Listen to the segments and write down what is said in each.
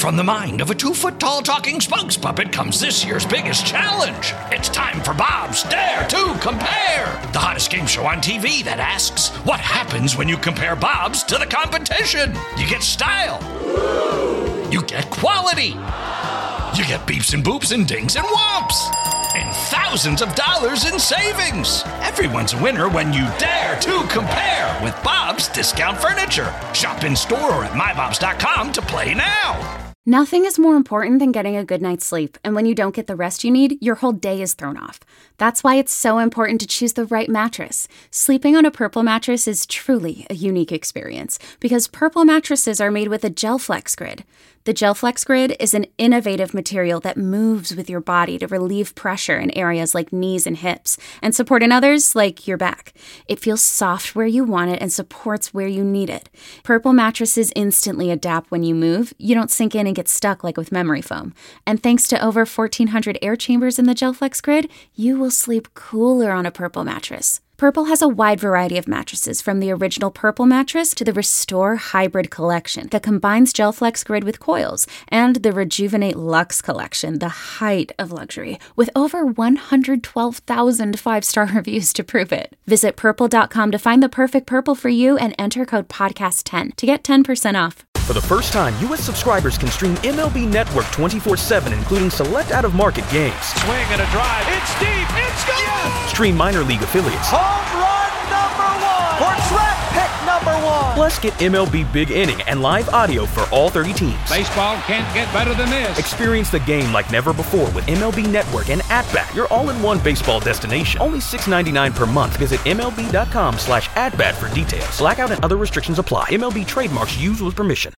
from the mind of a 2-foot-tall talking spokes puppet comes this year's biggest challenge. It's time for Bob's Dare to Compare, the hottest game show on TV that asks, what happens when you compare Bob's to the competition? You get style. You get quality. You get beeps and boops and dings and whomps. And thousands of dollars in savings. Everyone's a winner when you dare to compare with Bob's Discount Furniture. Shop in store or at mybobs.com to play now. Nothing is more important than getting a good night's sleep, and when you don't get the rest you need, your whole day is thrown off. That's why it's so important to choose the right mattress. Sleeping on a Purple mattress is truly a unique experience, because Purple mattresses are made with a GelFlex Grid. The GelFlex Grid is an innovative material that moves with your body to relieve pressure in areas like knees and hips, and support in others like your back. It feels soft where you want it and supports where you need it. Purple mattresses instantly adapt when you move. You don't sink in and get stuck like with memory foam. And thanks to over 1,400 air chambers in the GelFlex Grid, you will sleep cooler on a Purple mattress. Purple has a wide variety of mattresses, from the original Purple mattress to the Restore Hybrid collection that combines GelFlex Grid with coils, and the Rejuvenate Luxe collection, the height of luxury, with over 112,000 five-star reviews to prove it. Visit purple.com to find the perfect Purple for you and enter code podcast10 to get 10% off. For the first time, U.S. subscribers can stream MLB Network 24/7, including select out-of-market games. Swing and a drive. It's deep. It's gone. Yes! Stream minor league affiliates. Home run number 1. Or draft pick number 1. Plus, get MLB Big Inning and live audio for all 30 teams. Baseball can't get better than this. Experience the game like never before with MLB Network and At-Bat, your all-in-one baseball destination. Only $6.99 per month. Visit MLB.com/AtBat for details. Blackout and other restrictions apply. MLB trademarks used with permission.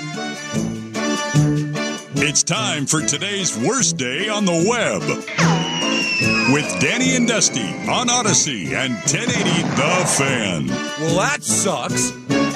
It's time for today's worst day on the web. With Danny and Dusty on Odyssey and 1080 The Fan. Well, that sucks.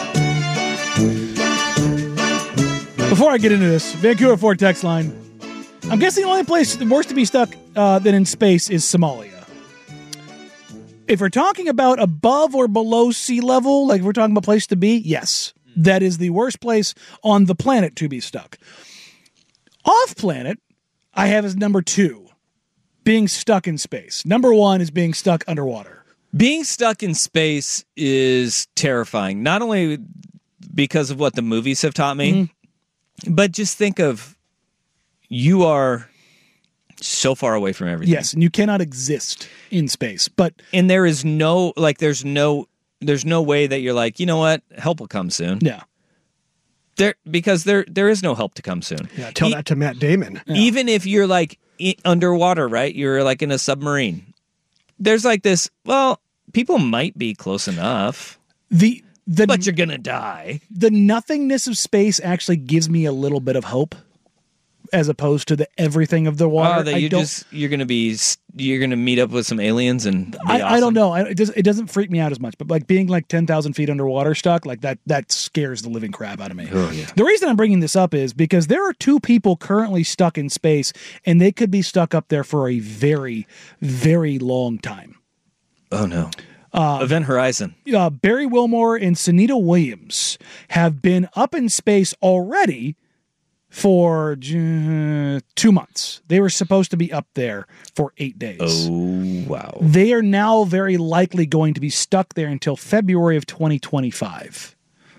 Before I get into this, Vancouver Ford text line. I'm guessing the only place worse to be stuck than in space is Somalia. If we're talking about above or below sea level, like we're talking about place to be, yes. That is the worst place on the planet to be stuck. Off planet, I have as number 2, being stuck in space. Number 1 is being stuck underwater. Being stuck in space is terrifying, not only because of what the movies have taught me, but just think of, you are so far away from everything. Yes, and you cannot exist in space. And there is no, there's no way that you're like, you know what, help will come soon. Yeah. Because there is no help to come soon. Yeah, tell that to Matt Damon. Yeah. Even if you're underwater, right? You're like in a submarine. There's like this, well, people might be close enough. But you're going to die. The nothingness of space actually gives me a little bit of hope, as opposed to the everything of the water. Oh, that you're going to meet up with some aliens and be awesome. I don't know. It doesn't freak me out as much, but like being like 10,000 feet underwater stuck, like that scares the living crap out of me. Oh, yeah. The reason I'm bringing this up is because there are 2 people currently stuck in space, and they could be stuck up there for a very, very long time. Oh, no. Event Horizon. Barry Wilmore and Sunita Williams have been up in space already for 2 months. They were supposed to be up there for 8 days. Oh, wow. They are now very likely going to be stuck there until February of 2025.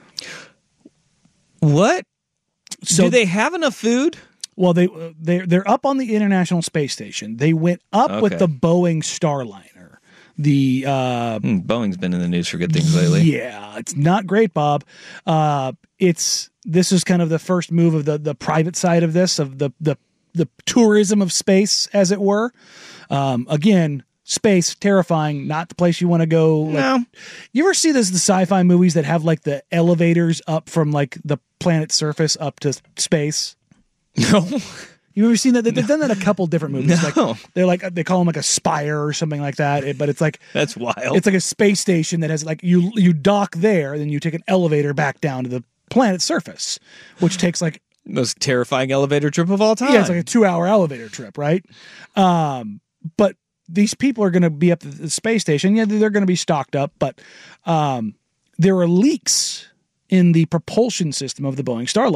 What? So, do they have enough food? Well, they're up on the International Space Station. They went up with the Boeing Starliner. Boeing's been in the news for good things lately. Yeah, it's not great, Bob. This is kind of the first move of the private side of this, of the tourism of space, as it were. Again, space, terrifying, not the place you want to go. No. You ever see the sci-fi movies that have like the elevators up from like the planet's surface up to space? No. You ever seen that? They've done that in a couple different movies. No. Like they call them like a spire or something like that. But it's like, that's wild. It's like a space station that has like you dock there, and then you take an elevator back down to the planet's surface, which takes like most terrifying elevator trip of all time. Yeah, it's like a 2-hour elevator trip, right? But these people are going to be up at the space station. Yeah, they're going to be stocked up, but there are leaks in the propulsion system of the Boeing Starliner.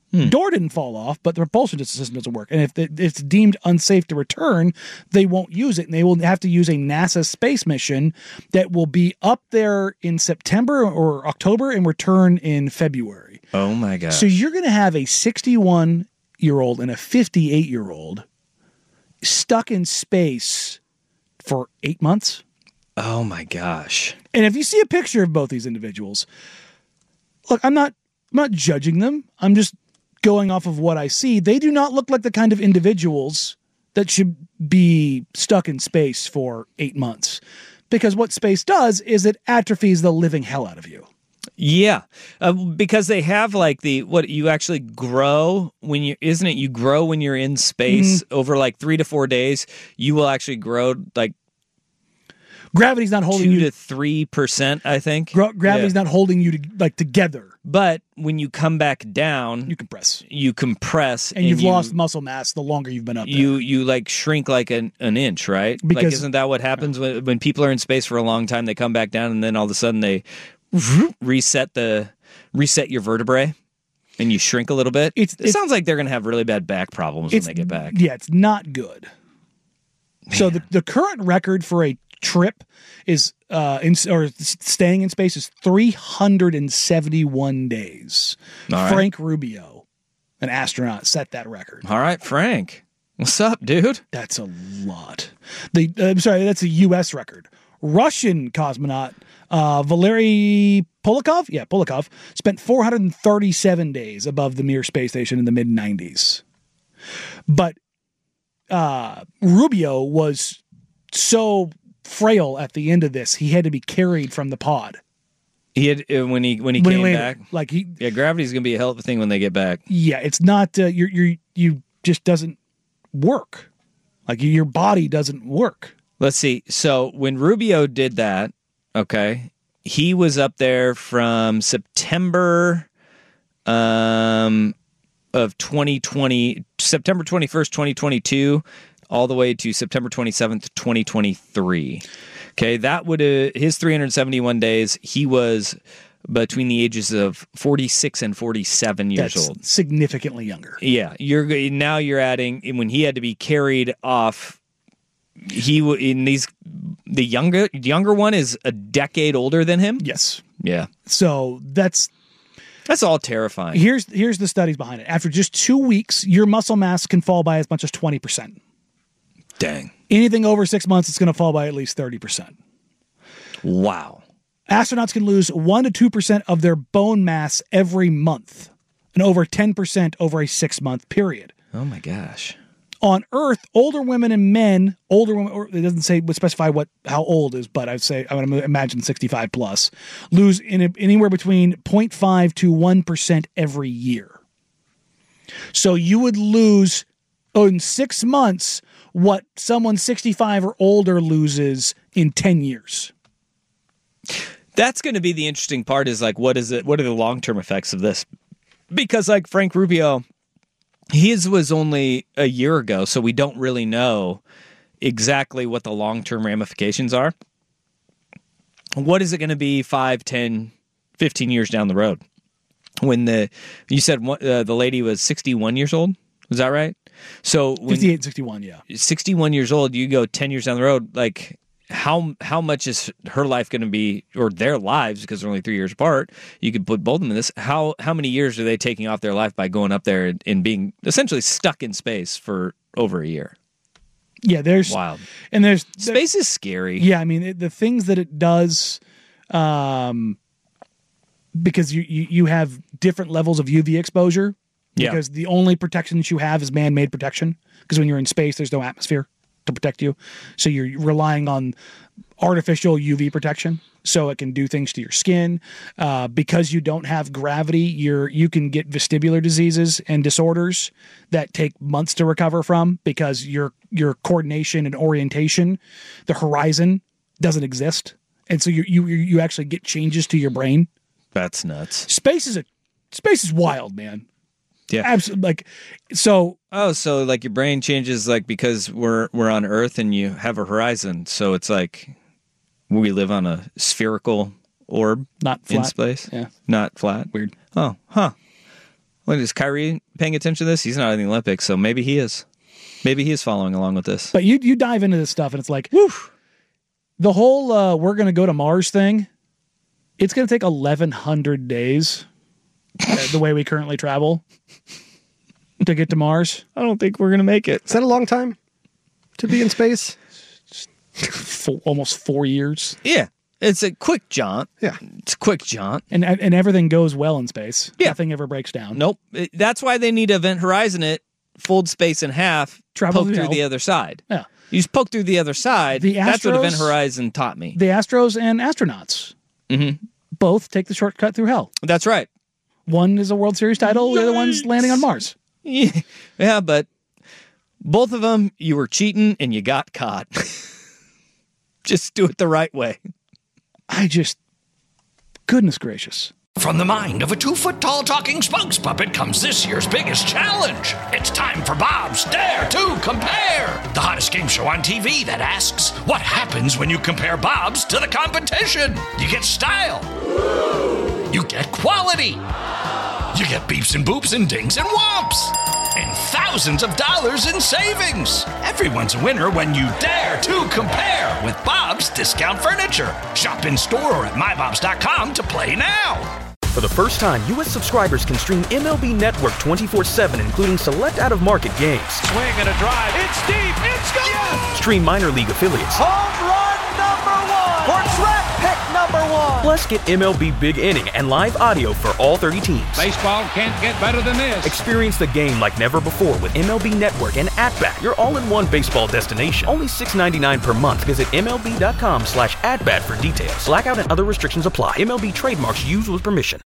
Door didn't fall off, but the propulsion system doesn't work. And if it's deemed unsafe to return, they won't use it. And they will have to use a NASA space mission that will be up there in September or October and return in February. Oh, my gosh. So you're going to have a 61-year-old and a 58-year-old stuck in space for 8 months. Oh, my gosh. And if you see a picture of both these individuals, look, I'm not judging them. I'm just going off of what I see. They do not look like the kind of individuals that should be stuck in space for 8 months. Because what space does is it atrophies the living hell out of you. Yeah, because they have like what you actually grow when you grow when you're in space over like 3 to 4 days. You will actually grow like gravity's not holding 2 to 3%, I think. Gravity's not holding you together. But when you come back down, you compress, and you've lost muscle mass the longer you've been up there. You like shrink like an inch, right? Because like, isn't that what happens when people are in space for a long time? They come back down, and then all of a sudden they reset your vertebrae, and you shrink a little bit. It sounds like they're going to have really bad back problems when they get back. Yeah, it's not good. Man. So the current record for a trip is staying in space is 371 days. Right. Frank Rubio, an astronaut, set that record. All right, Frank. What's up, dude? That's a lot. That's a U.S. record. Russian cosmonaut Valery Polyakov spent 437 days above the Mir space station in the mid-90s. But Rubio was so frail at the end of this, he had to be carried from the pod. He had when he came back. Like gravity's gonna be a hell of a thing when they get back. Yeah, it's not you just doesn't work. Like your body doesn't work. Let's see. So when Rubio did that, okay, he was up there from September of 2020, September 21st, 2022. All the way to September 27th, 2023. Okay, that would his 371 days, he was between the ages of 46 and 47 years old. Significantly younger. Yeah, you're adding when he had to be carried off. The younger one is a decade older than him. Yes. Yeah. So that's all terrifying. Here's the studies behind it. After just 2 weeks, your muscle mass can fall by as much as 20%. Dang. Anything over 6 months, it's going to fall by at least 30%. Wow. Astronauts can lose 1% to 2% of their bone mass every month, and over 10% over a 6-month period. Oh my gosh. On Earth, older women and men, or it doesn't specify how old is, but I would imagine 65 plus, lose anywhere between 0.5 to 1% every year. So you would lose in 6 months what someone 65 or older loses in 10 years. That's going to be the interesting part is like, what are the long-term effects of this? Because like Frank Rubio, his was only a year ago, so we don't really know exactly what the long-term ramifications are. What is it going to be 5, 10, 15 years down the road? When you said the lady was 61 years old? Was that right? So 58, 61, yeah. 61 years old, you go 10 years down the road, like how much is her life going to be, or their lives, because they're only 3 years apart, you could put both of them in this. How many years are they taking off their life by going up there and being essentially stuck in space for over a year? Yeah, there's wild. And space is scary. Yeah, I mean, the things that it does, because you have different levels of UV exposure. Because the only protection that you have is man-made protection. Because when you're in space, there's no atmosphere to protect you. So you're relying on artificial UV protection. So it can do things to your skin. Because you don't have gravity, you can get vestibular diseases and disorders that take months to recover from because your coordination and orientation, the horizon, doesn't exist. And so you actually get changes to your brain. That's nuts. Space is wild, man. Yeah, absolutely. Like, so. Oh, so like your brain changes, like because we're on Earth and you have a horizon, so it's like we live on a spherical orb, not flat. in space. Yeah, not flat. Weird. Oh, huh. What is Kyrie paying attention to this, he's not in the Olympics, so maybe he is. Maybe he is following along with this. But you dive into this stuff, and it's like, whew, the whole we're going to go to Mars thing, it's going to take 1,100 days, the way we currently travel, to get to Mars. I don't think we're going to make it. Is that a long time to be in space? Almost 4 years. Yeah. It's a quick jaunt. Yeah. It's a quick jaunt. And everything goes well in space. Yeah. Nothing ever breaks down. Nope. That's why they need to Event Horizon it, fold space in half, Travel poke through through the other side. Yeah. You just poke through the other side. That's what Event Horizon taught me. The Astros and astronauts both take the shortcut through hell. That's right. One is a World Series title, the other one's landing on Mars. Yeah, but both of them, you were cheating and you got caught. Just do it the right way. Goodness gracious. From the mind of a 2-foot-tall talking spokes puppet comes this year's biggest challenge. It's time for Bob's Dare to Compare, the hottest game show on TV that asks, what happens when you compare Bobs to the competition? You get style. You get quality. You get beeps and boops and dings and whomps. And thousands of dollars in savings. Everyone's a winner when you dare to compare with Bob's Discount Furniture. Shop in store or at mybobs.com to play now. For the first time, U.S. subscribers can stream MLB Network 24/7, including select out-of-market games. Swing and a drive. It's deep. It's gone. Yes. Stream minor league affiliates. Home run number 1. Or draft pick number 1. Plus, get MLB Big Inning and live audio for all 30 teams. Baseball can't get better than this. Experience the game like never before with MLB Network and At-Bat, your all-in-one baseball destination. Only $6.99 per month. Visit MLB.com/atbat for details. Blackout and other restrictions apply. MLB trademarks used with permission.